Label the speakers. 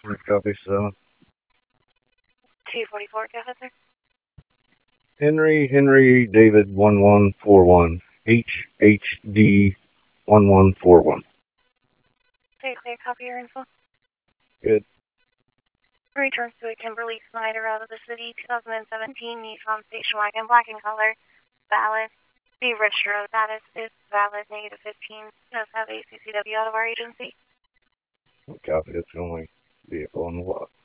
Speaker 1: Copy, so.
Speaker 2: 244, go ahead, sir.
Speaker 1: Henry, David 1141. HHD 1141.
Speaker 2: Okay, clear, copy your info.
Speaker 1: Good.
Speaker 2: Returns to a Kimberly Snyder out of the city, 2017 Nissan station wagon, black in color, valid. The registration status is valid, -15. Does have a CCW out of our agency.
Speaker 1: Copy, it's the only vehicle on the lot.